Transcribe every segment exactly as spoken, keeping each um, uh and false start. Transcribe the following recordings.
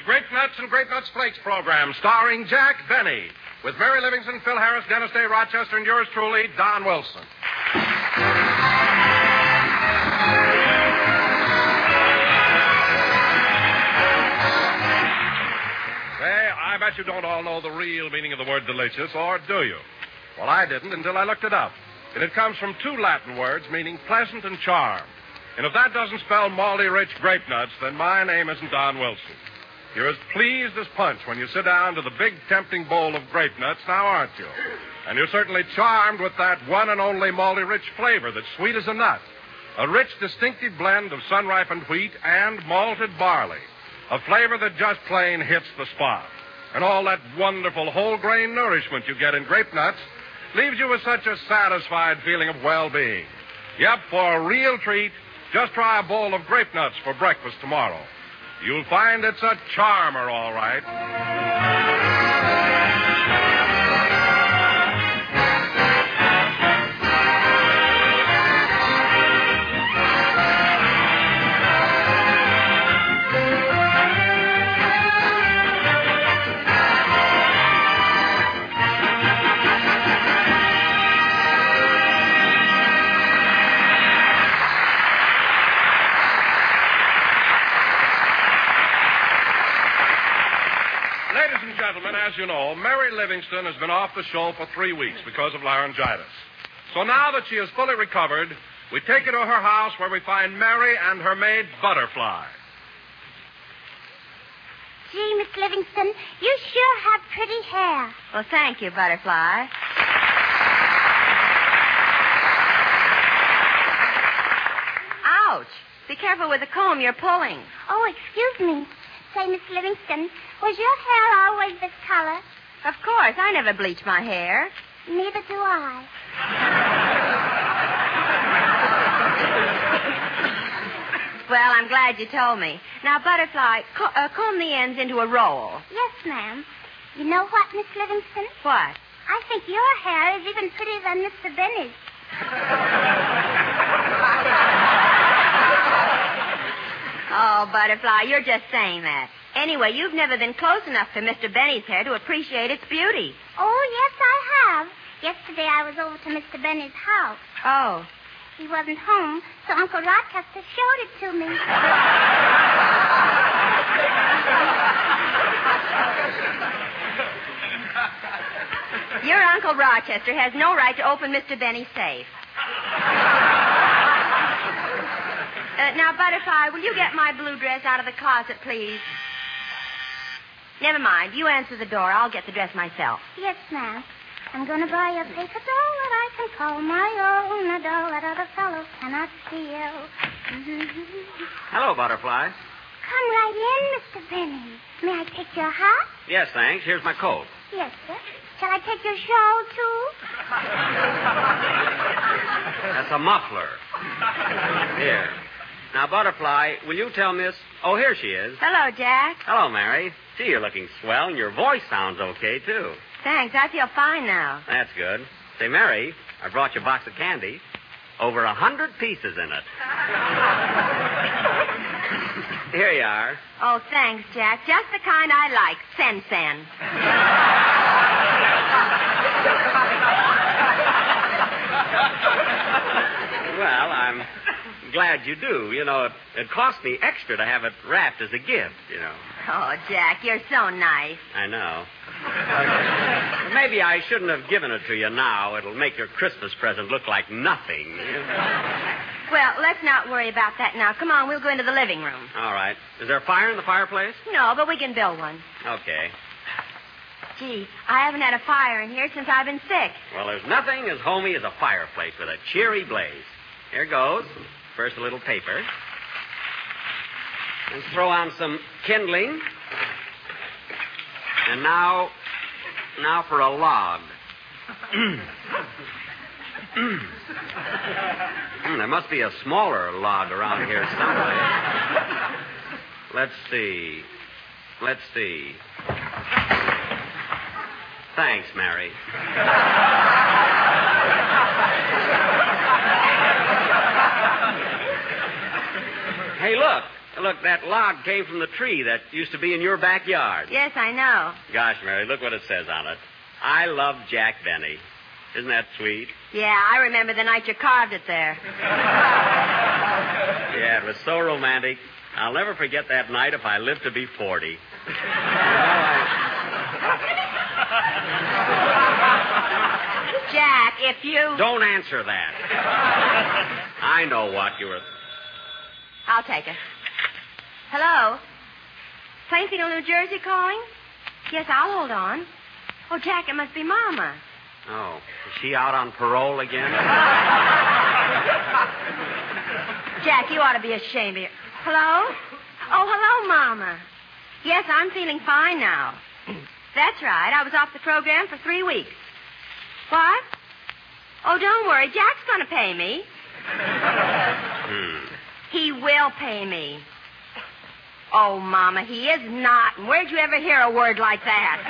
Grape Nuts and Grape Nuts Flakes program starring Jack Benny with Mary Livingston, Phil Harris, Dennis Day, Rochester, and yours truly, Don Wilson. Say, I bet you don't all know the real meaning of the word delicious, or do you? Well, I didn't until I looked it up. And it comes from two Latin words meaning pleasant and charm. And if that doesn't spell malty rich grape nuts, then my name isn't Don Wilson. You're as pleased as punch when you sit down to the big tempting bowl of grape nuts, now aren't you? And you're certainly charmed with that one and only malty rich flavor that's sweet as a nut. A rich, distinctive blend of sun-ripened wheat and malted barley. A flavor that just plain hits the spot. And all that wonderful whole grain nourishment you get in grape nuts leaves you with such a satisfied feeling of well-being. Yep, for a real treat, just try a bowl of grape nuts for breakfast tomorrow. You'll find it's a charmer, all right. Gentlemen, as you know, Mary Livingston has been off the show for three weeks because of laryngitis. So now that she is fully recovered, we take her to her house where we find Mary and her maid, Butterfly. Gee, Miss Livingston, you sure have pretty hair. Well, thank you, Butterfly. Ouch. Be careful with the comb you're pulling. Oh, excuse me. Say, Miss Livingston, was your hair always this color? Of course. I never bleach my hair. Neither do I. Well, I'm glad you told me. Now, Butterfly, co- uh, comb the ends into a roll. Yes, ma'am. You know what, Miss Livingston? What? I think your hair is even prettier than Mister Benny's. Oh, Butterfly, you're just saying that. Anyway, you've never been close enough to Mister Benny's hair to appreciate its beauty. Oh, yes, I have. Yesterday I was over to Mister Benny's house. Oh. He wasn't home, so Uncle Rochester showed it to me. Your Uncle Rochester has no right to open Mister Benny's safe. Uh, now, Butterfly, will you get my blue dress out of the closet, please? Never mind. You answer the door. I'll get the dress myself. Yes, ma'am. I'm going to buy a paper doll that I can call my own, a doll that other fellows cannot steal. Hello, Butterfly. Come right in, Mister Benny. May I take your hat? Yes, thanks. Here's my coat. Yes, sir. Shall I take your shawl, too? That's a muffler. Here. Now, Butterfly, will you tell Miss... Oh, here she is. Hello, Jack. Hello, Mary. Gee, you're looking swell, and your voice sounds okay, too. Thanks. I feel fine now. That's good. Say, Mary, I brought you a box of candy. Over a hundred pieces in it. Here you are. Oh, thanks, Jack. Just the kind I like. Sen Sen. Well, I'm glad you do. You know, it, it cost me extra to have it wrapped as a gift, you know. Oh, Jack, you're so nice. I know. Uh, maybe I shouldn't have given it to you now. It'll make your Christmas present look like nothing. Well, let's not worry about that now. Come on, we'll go into the living room. All right. Is there a fire in the fireplace? No, but we can build one. Okay. Gee, I haven't had a fire in here since I've been sick. Well, there's nothing as homey as a fireplace with a cheery blaze. Here goes. First, a little paper. And throw on some kindling. And now, now for a log. mm, there must be a smaller log around here somewhere. Let's see. Let's see. Thanks, Mary. Hey, look. Look, that log came from the tree that used to be in your backyard. Yes, I know. Gosh, Mary, look what it says on it. I love Jack Benny. Isn't that sweet? Yeah, I remember the night you carved it there. Yeah, it was so romantic. I'll never forget that night if I live to be forty. You know, I... Jack, if you... Don't answer that. I know what you were... I'll take it. Hello? Plainfield, New Jersey calling? Yes, I'll hold on. Oh, Jack, it must be Mama. Oh, is she out on parole again? Jack, you ought to be ashamed of you. Hello? Oh, hello, Mama. Yes, I'm feeling fine now. That's right. I was off the program for three weeks. What? Oh, don't worry. Jack's going to pay me. Hmm. He will pay me. Oh, Mama, he is not. And where'd you ever hear a word like that?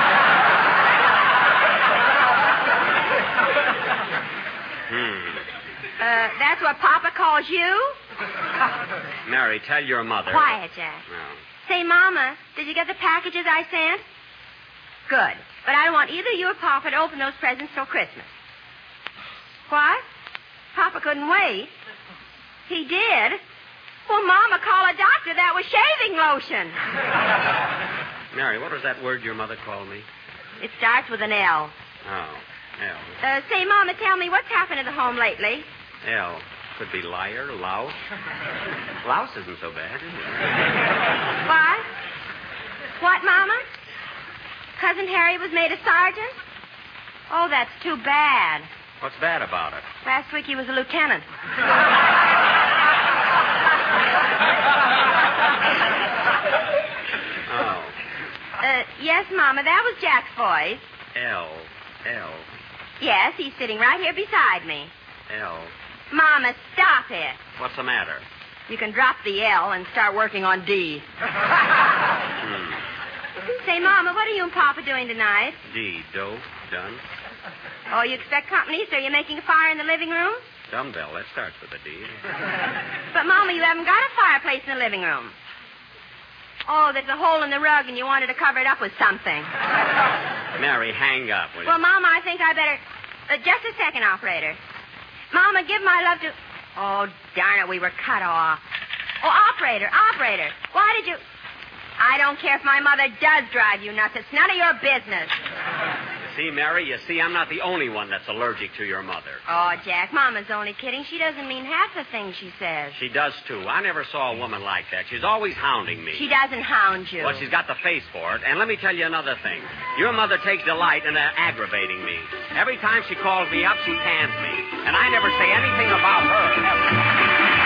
Hmm. Uh, that's what Papa calls you? Mary, tell your mother. Quiet, Jack. No. Say, Mama, did you get the packages I sent? Good. But I don't want either you or Papa to open those presents till Christmas. What? Papa couldn't wait. He did? Well, Mama, call a doctor. That was shaving lotion. Mary, what was that word your mother called me? It starts with an L. Oh, L. Uh, say, Mama, tell me, what's happened to the home lately? L. Could be liar, louse. Louse isn't so bad, is it? What? What, Mama? Cousin Harry was made a sergeant? Oh, that's too bad. What's bad about it? Last week he was a lieutenant. Oh. Uh, yes, Mama, that was Jack's voice. L. L. Yes, he's sitting right here beside me. L. Mama, stop it. What's the matter? You can drop the L and start working on D. Hmm. Say, Mama, what are you and Papa doing tonight? D. Dough. Done. Oh, you expect company, so you're making a fire in the living room? Dumbbell. That starts with a D. But, Mama, you haven't got a fireplace in the living room. Oh, there's a hole in the rug, and you wanted to cover it up with something. Mary, hang up, will you? Well, Mama, I think I better... Uh, just a second, operator. Mama, give my love to... Oh, darn it, we were cut off. Oh, operator, operator, why did you... I don't care if my mother does drive you nuts. It's none of your business. See, Mary, you see, I'm not the only one that's allergic to your mother. Oh, Jack, Mama's only kidding. She doesn't mean half the things she says. She does, too. I never saw a woman like that. She's always hounding me. She doesn't hound you. Well, she's got the face for it. And let me tell you another thing. Your mother takes delight in uh, aggravating me. Every time she calls me up, she pans me. And I never say anything about her, ever.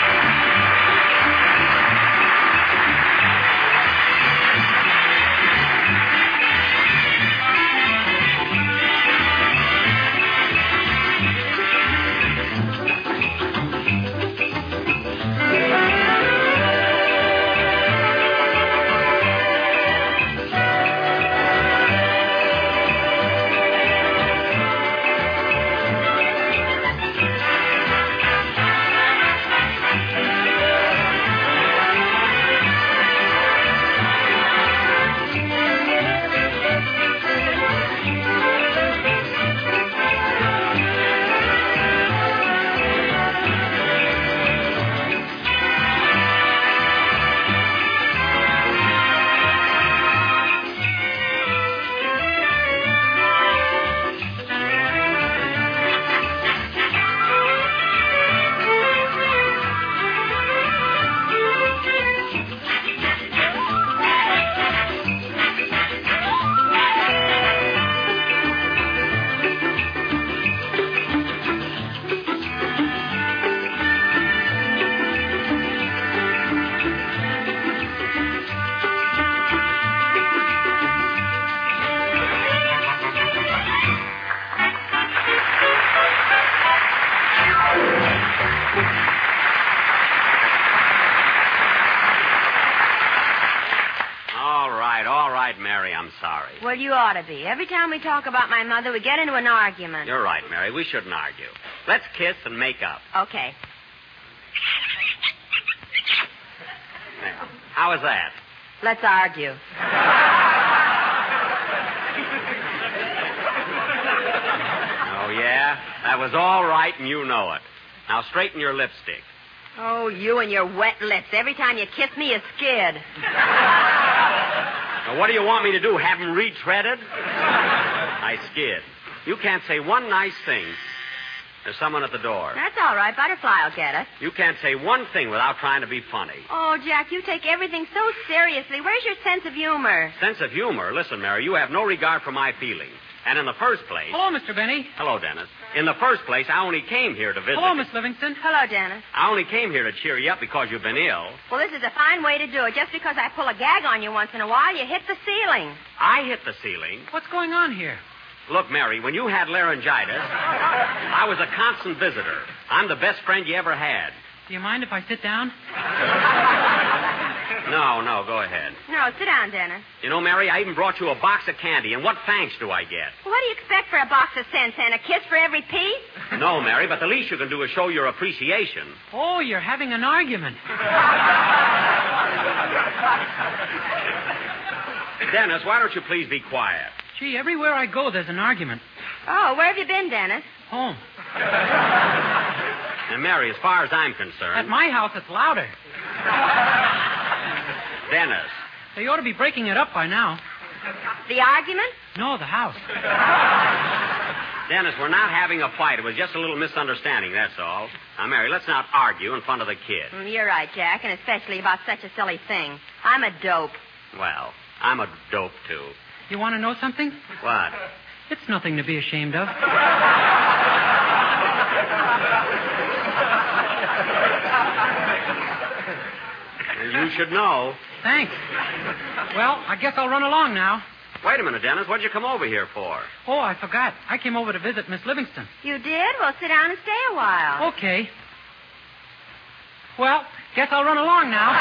Well, you ought to be. Every time we talk about my mother, we get into an argument. You're right, Mary. We shouldn't argue. Let's kiss and make up. Okay. There. How is that? Let's argue. Oh, yeah? That was all right, and you know it. Now straighten your lipstick. Oh, you and your wet lips. Every time you kiss me, you skid. Now, what do you want me to do, have them retreaded? I skid. You can't say one nice thing. There's someone at the door. That's all right. Butterfly will get it. You can't say one thing without trying to be funny. Oh, Jack, you take everything so seriously. Where's your sense of humor? Sense of humor? Listen, Mary, you have no regard for my feelings. And in the first place... Hello, Mister Benny. Hello, Dennis. In the first place, I only came here to visit... Hello, Miss Livingston. Hello, Dennis. I only came here to cheer you up because you've been ill. Well, this is a fine way to do it. Just because I pull a gag on you once in a while, you hit the ceiling. I hit the ceiling? What's going on here? Look, Mary, when you had laryngitis, I was a constant visitor. I'm the best friend you ever had. Do you mind if I sit down? No, no, go ahead. No, sit down, Dennis. You know, Mary, I even brought you a box of candy, and what thanks do I get? What do you expect for a box of cents and a kiss for every piece? No, Mary, but the least you can do is show your appreciation. Oh, you're having an argument. Dennis, why don't you please be quiet? Gee, everywhere I go, there's an argument. Oh, where have you been, Dennis? Home. And, Mary, as far as I'm concerned... At my house, it's louder. Dennis. They ought to be breaking it up by now. The argument? No, the house. Dennis, we're not having a fight. It was just a little misunderstanding, that's all. Now, Mary, let's not argue in front of the kid. Mm, you're right, Jack, and especially about such a silly thing. I'm a dope. Well, I'm a dope, too. You want to know something? What? It's nothing to be ashamed of. You should know. Thanks. Well, I guess I'll run along now. Wait a minute, Dennis. What'd you come over here for? Oh, I forgot. I came over to visit Miss Livingston. You did? Well, sit down and stay a while. Okay. Well, guess I'll run along now.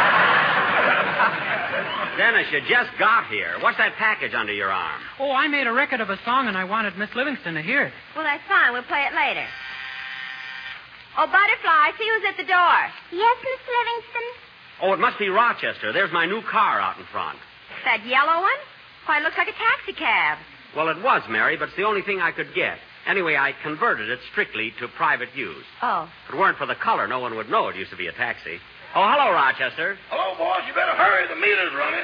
Dennis, you just got here. What's that package under your arm? Oh, I made a record of a song, and I wanted Miss Livingston to hear it. Well, that's fine. We'll play it later. Oh, Butterfly, see who's at the door. Yes, Miss Livingston? Oh, it must be Rochester. There's my new car out in front. That yellow one? Why, it looks like a taxi cab. Well, it was, Mary, but it's the only thing I could get. Anyway, I converted it strictly to private use. Oh. If it weren't for the color, no one would know it used to be a taxi. Oh, hello, Rochester. Hello, boss. You better hurry. The meter's running.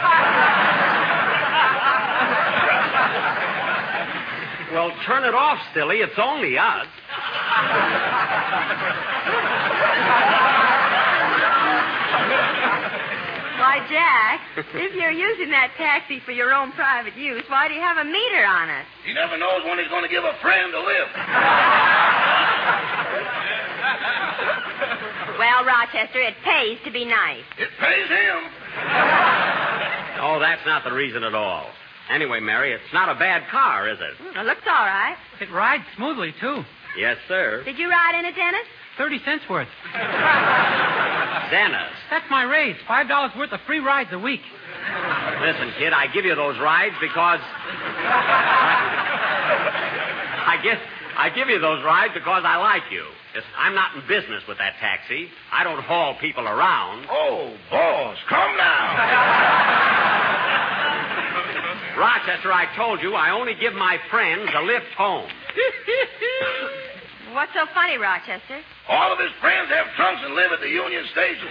Well, turn it off, silly. It's only us. Why, Jack, if you're using that taxi for your own private use, why do you have a meter on it? He never knows when he's going to give a friend a lift. Well, Rochester, it pays to be nice. It pays him. Oh, that's not the reason at all. Anyway, Mary, it's not a bad car, is it? It looks all right. It rides smoothly, too. Yes, sir. Did you ride in it, Dennis? Thirty cents worth. Dennis. That's my raise. Five dollars worth of free rides a week. Listen, kid, I give you those rides because... I guess I give you those rides because I like you. It's, I'm not in business with that taxi. I don't haul people around. Oh, boss, come now. Rochester, I told you I only give my friends a lift home. What's so funny, Rochester? All of his friends have trunks and live at the Union Station.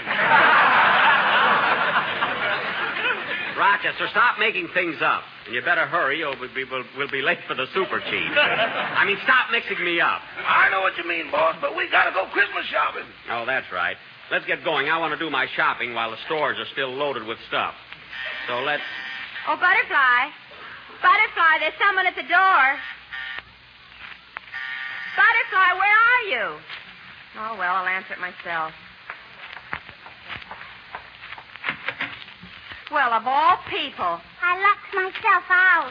Rochester, stop making things up. And you better hurry or we'll be, we'll, we'll be late for the super chief. I mean, stop mixing me up. I know what you mean, boss, but we got to go Christmas shopping. Oh, that's right. Let's get going. I want to do my shopping while the stores are still loaded with stuff. So let's... Oh, Butterfly. Butterfly, there's someone at the door. Butterfly, where are you? Oh, well, I'll answer it myself. Well, of all people. I locked myself out.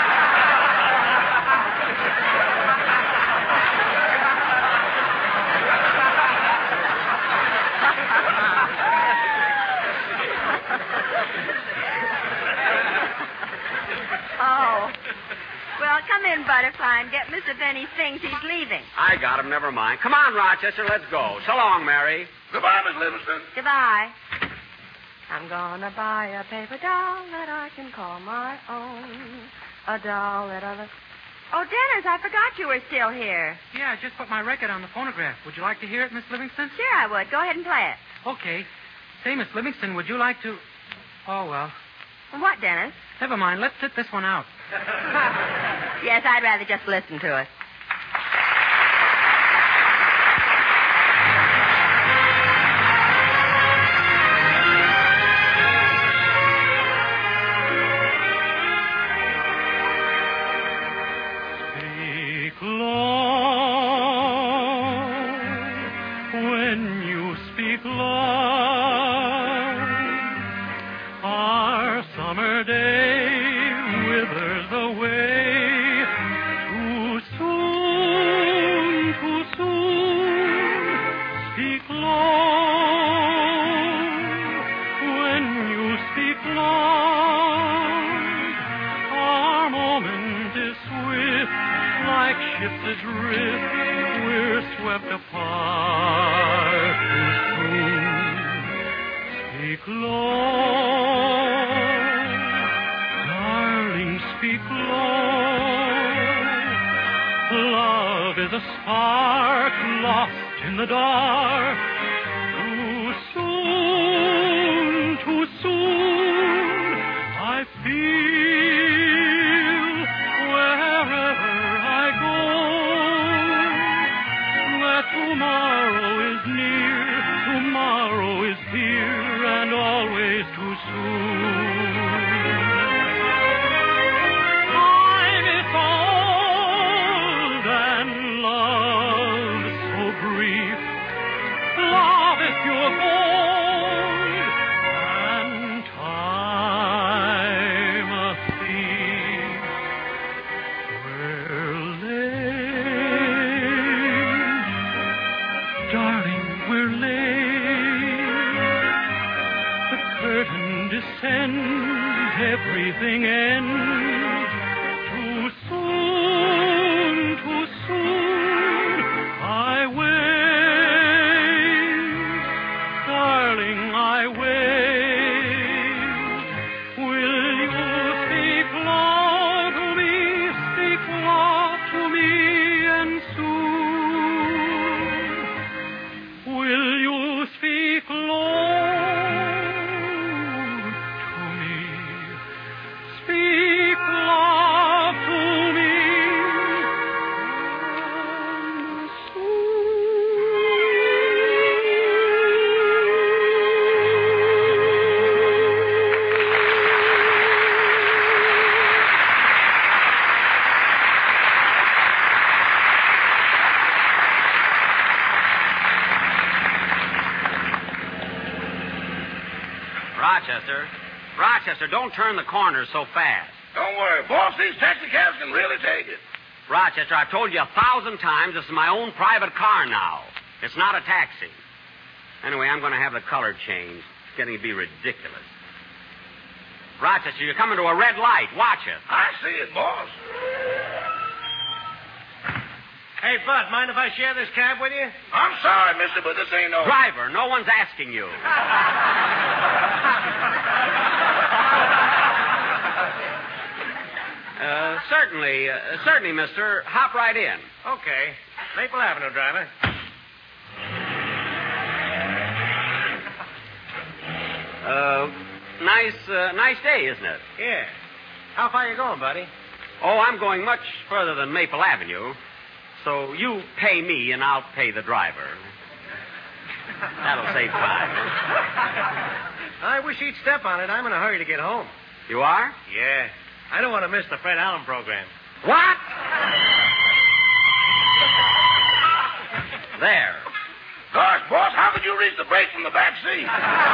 Oh. Well, come in, Butterfly, and get Mister Benny's things. He's leaving. I got him. Never mind. Come on, Rochester. Let's go. So long, Mary. Goodbye, Miss Livingston. Goodbye. I'm gonna buy a paper doll that I can call my own. A doll that other... Oh, Dennis, I forgot you were still here. Yeah, I just put my record on the phonograph. Would you like to hear it, Miss Livingston? Sure, I would. Go ahead and play it. Okay. Say, Miss Livingston, would you like to... Oh, well. What, Dennis? Never mind. Let's sit this one out. Yes, I'd rather just listen to it. Everything ends too soon, too soon. I wait, darling, I wait. Will you speak low to me, speak low to me, and soon will you speak low? Rochester. Rochester, don't turn the corners so fast. Don't worry, boss. These taxicabs can really take it. Rochester, I've told you a thousand times this is my own private car now. It's not a taxi. Anyway, I'm going to have the color changed. It's getting to be ridiculous. Rochester, you're coming to a red light. Watch it. I see it, boss. Hey, Bud, mind if I share this cab with you? I'm sorry, mister, but this ain't no... Driver, no one's asking you. uh, certainly, uh, certainly, mister. Hop right in. Okay. Maple Avenue, driver. Uh, nice, uh, nice day, isn't it? Yeah. How far you going, buddy? Oh, I'm going much further than Maple Avenue. So you pay me, and I'll pay the driver. That'll save time. I wish he'd step on it. I'm in a hurry to get home. You are? Yeah. I don't want to miss the Fred Allen program. What? There. Gosh, boss, how could you reach the brake from the back seat?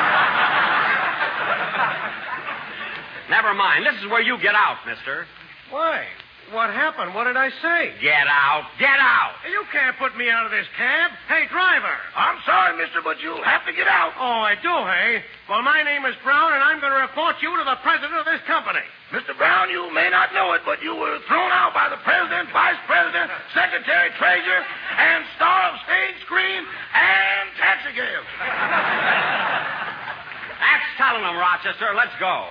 Never mind. This is where you get out, mister. Why? What happened? What did I say? Get out. Get out. You can't put me out of this cab. Hey, driver. I'm sorry, mister, but you'll have to get out. Oh, I do, hey? Well, my name is Brown, and I'm going to report you to the president of this company. Mister Brown, you may not know it, but you were thrown out by the president, vice president, secretary, treasurer, and star of stage, screen, and taxi cab. That's piling them, Rochester. Let's go.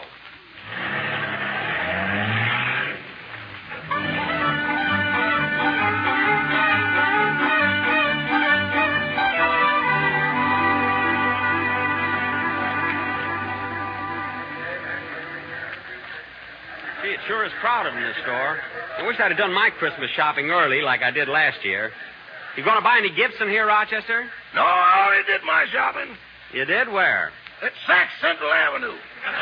Gee, it sure is crowded in this store. I wish I'd have done my Christmas shopping early like I did last year. You going to buy any gifts in here, Rochester? No, I already did my shopping. You did? Where? At Saks Central Avenue.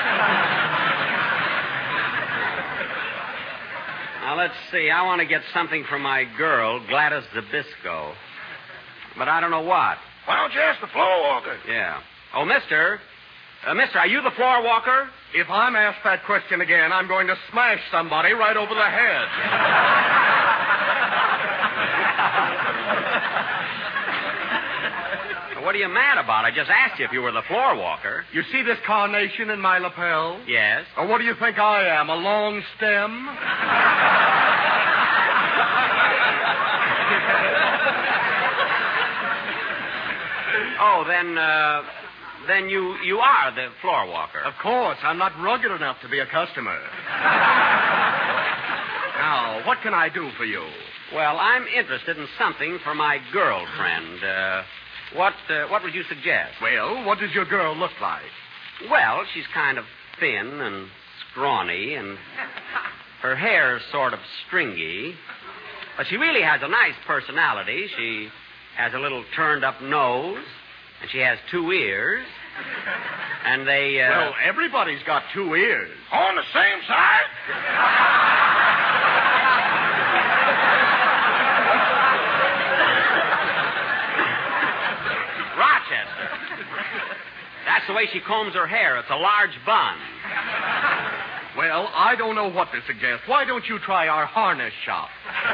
Now, let's see. I want to get something for my girl, Gladys Zabisco. But I don't know what. Why don't you ask the floor walker? Yeah. Oh, mister. Uh, mister, are you the floor walker? If I'm asked that question again, I'm going to smash somebody right over the head. What are you mad about? I just asked you if you were the floor walker. You see this carnation in my lapel? Yes. Or what do you think I am, a long stem? Oh, then, uh, then you, you are the floor walker. Of course. I'm not rugged enough to be a customer. Now, what can I do for you? Well, I'm interested in something for my girlfriend. Uh, what, uh, what would you suggest? Well, what does your girl look like? Well, she's kind of thin and scrawny, and her hair's sort of stringy. But she really has a nice personality. She has a little turned-up nose, and she has two ears. And they, uh... Well, everybody's got two ears. On the same side? Rochester. That's the way she combs her hair. It's a large bun. Well, I don't know what to suggest. Why don't you try our harness shop?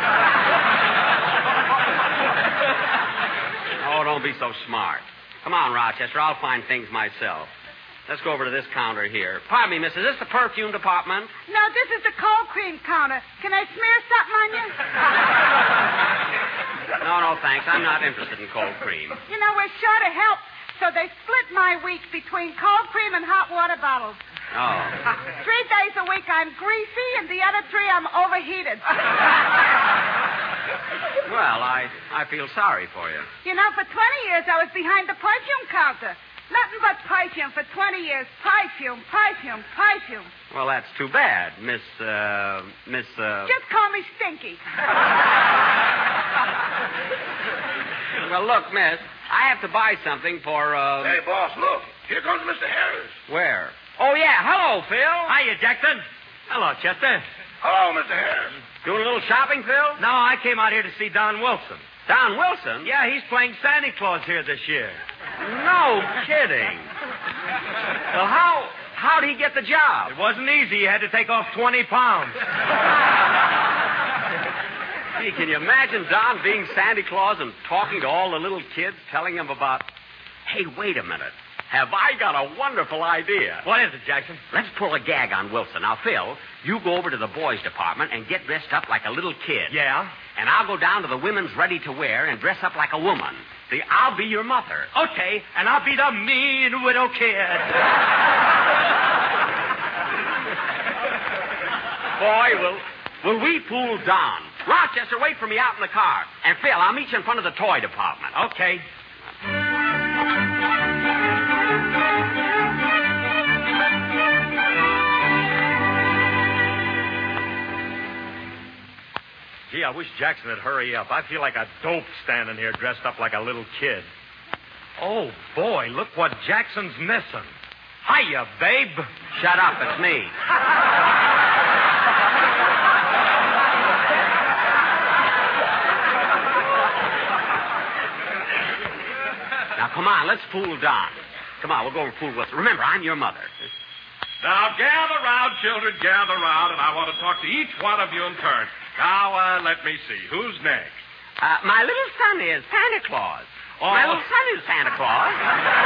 Oh, don't be so smart. Come on, Rochester. I'll find things myself. Let's go over to this counter here. Pardon me, miss. Is this the perfume department? No, this is the cold cream counter. Can I smear something on you? No, no, thanks. I'm not interested in cold cream. You know, we're short of help, so they split my week between cold cream and hot water bottles. Oh. Three days a week I'm greasy, and the other three I'm overheated. Well, I, I feel sorry for you. You know, for twenty years I was behind the perfume counter. Nothing but perfume for twenty years. Perfume, perfume, perfume. Well, that's too bad, Miss, uh, Miss, uh... Just call me Stinky. Well, look, miss, I have to buy something for, uh... Hey, boss, look. Here comes Mister Harris. Where? Oh, yeah. Hello, Phil. Hiya, Jackson. Hello, Chester. Hello, Mister Harris. Doing a little shopping, Phil? No, I came out here to see Don Wilson. Don Wilson? Yeah, he's playing Santa Claus here this year. No kidding. Well, how how'd he get the job? It wasn't easy. He had to take off twenty pounds. Gee, can you imagine Don being Santa Claus and talking to all the little kids, telling them about... Hey, wait a minute. Have I got a wonderful idea? What is it, Jackson? Let's pull a gag on Wilson. Now, Phil, you go over to the boys' department and get dressed up like a little kid. Yeah? And I'll go down to the women's ready-to-wear and dress up like a woman. See, I'll be your mother. Okay, and I'll be the mean widow kid. Boy, will, will we fool Don. Rochester, wait for me out in the car. And, Phil, I'll meet you in front of the toy department. Okay. Gee, I wish Jackson would hurry up. I feel like a dope standing here dressed up like a little kid. Oh, boy, look what Jackson's missing. Hiya, babe. Shut up, it's me. Now, come on, let's fool Don. Come on, we'll go and fool Wilson. Remember, I'm your mother. Now, gather round, children, gather round, and I want to talk to each one of you in turn. Now, uh, let me see. Who's next? Uh, my little son is Santa Claus. Oh. My little son is Santa Claus.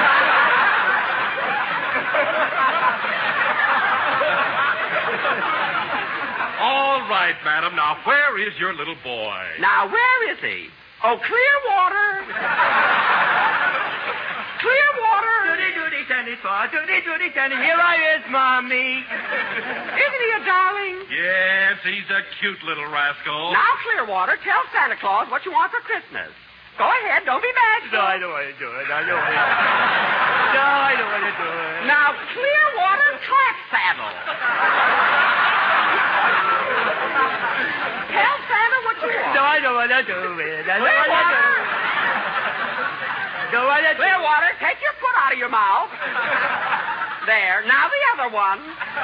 All right, madam. Now, where is your little boy? Now, where is he? Oh, Clearwater. Clearwater. Tootie, tootie, Santa Claus. Tootie, tootie, Santa. Here I is, Mommy. Isn't he a darling? Yes, he's a cute little rascal. Now, Clearwater, tell Santa Claus what you want for Christmas. Go ahead, don't be bashful. No, I don't want to do it. I don't want to. No, I don't want to do it. Now, Clearwater Clap Saddle. Tell Santa what you want. No, I don't want to do it. I don't want to do Clearwater. it. Don't want to do it. Clearwater, take your foot out of your mouth. There. Now the other one.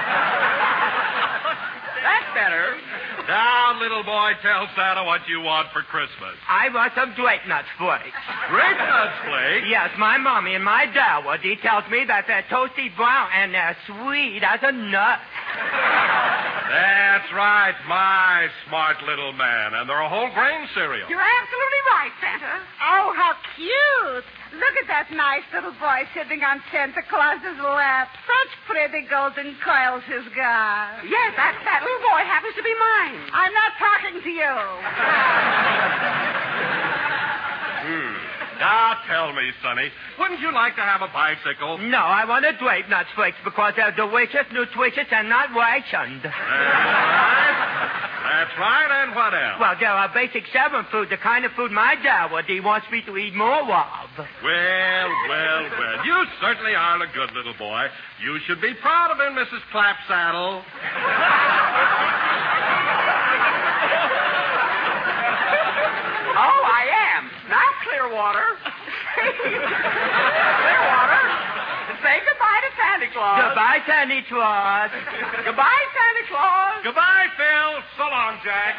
That's better. Now, little boy, tell Santa what you want for Christmas. I want some grape nuts flakes. Grape nuts flakes? Yes, my mommy and my dad, he tells me that they're toasty brown and they're sweet as a nut. That's right, my smart little man. And they're a whole grain cereal. You're absolutely right, Santa. Oh, how cute. Look at that nice little boy sitting on Santa Claus's lap. Such pretty golden curls he's got. Yes, that, that little boy happens to be mine. I'm not talking to you. Hmm. Now, tell me, Sonny, wouldn't you like to have a bicycle? No, I want a grape nuts flakes because they're delicious, nutritious, and not rationed. That's right. That's right, and what else? Well, there are basic seven food, the kind of food my dad would. He wants me to eat more of. Well, well, well. You certainly are a good little boy. You should be proud of him, Missus Clapsaddle. Oh, I am. Now, Clearwater. Clearwater, say goodbye to Santa Claus. Goodbye, Santa Claus. Goodbye, Santa Claus. Goodbye, Phil. So long, Jack.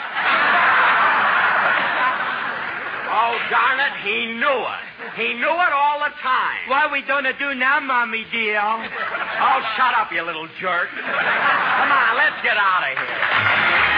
Oh, darn it, he knew it. He knew it all the time. What are we going to do now, Mommy dear? Oh, shut up, you little jerk. Come on, let's get out of here.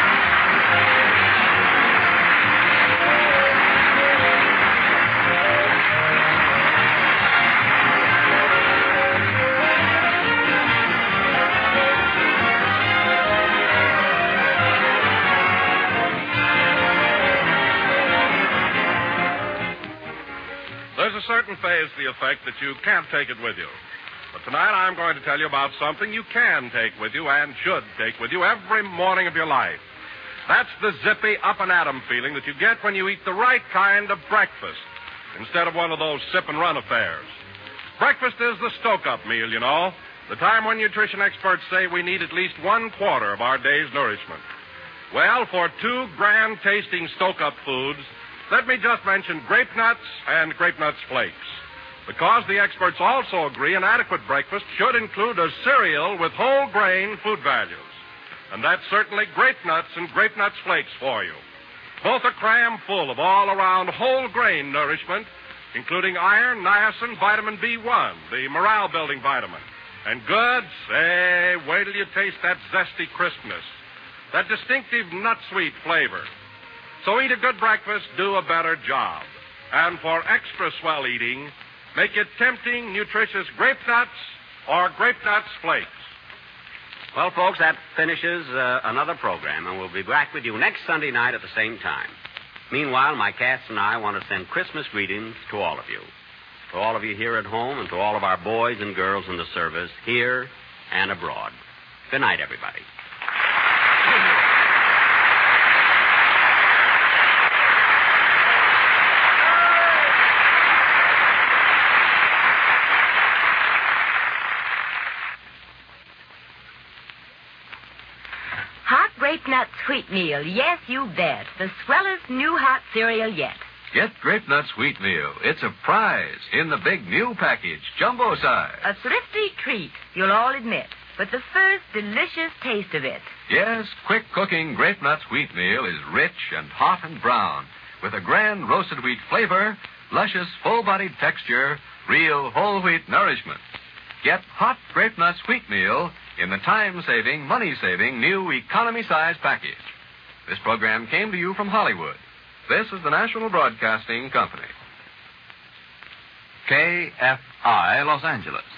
There's a certain phase to the effect that you can't take it with you. But tonight I'm going to tell you about something you can take with you and should take with you every morning of your life. That's the zippy up and at 'em feeling that you get when you eat the right kind of breakfast instead of one of those sip and run affairs. Breakfast is the stoke-up meal, you know, the time when nutrition experts say we need at least one quarter of our day's nourishment. Well, for two grand-tasting stoke-up foods, let me just mention grape nuts and grape nuts flakes. Because the experts also agree an adequate breakfast should include a cereal with whole grain food values. And that's certainly grape nuts and grape nuts flakes for you. Both are cram full of all-around whole grain nourishment, including iron, niacin, vitamin B one, the morale-building vitamin. And good, say, wait till you taste that zesty crispness, that distinctive nut-sweet flavor. So eat a good breakfast, do a better job. And for extra swell eating, make it tempting, nutritious grape nuts or grape nuts flakes. Well, folks, that finishes uh, another program, and we'll be back with you next Sunday night at the same time. Meanwhile, my cats and I want to send Christmas greetings to all of you. To all of you here at home and to all of our boys and girls in the service, here and abroad. Good night, everybody. Grape Nut Sweet Meal. Yes, you bet. The swellest new hot cereal yet. Get Grape Nut Sweet Meal. It's a prize in the big new package, jumbo size. A thrifty treat, you'll all admit. But the first delicious taste of it. Yes, quick-cooking Grape Nut Sweet Meal is rich and hot and brown, with a grand roasted wheat flavor, luscious full-bodied texture, real whole wheat nourishment. Get hot Grape Nut Sweet Meal in the time-saving, money-saving new economy-size package. This program came to you from Hollywood. This is the National Broadcasting Company. K F I, Los Angeles.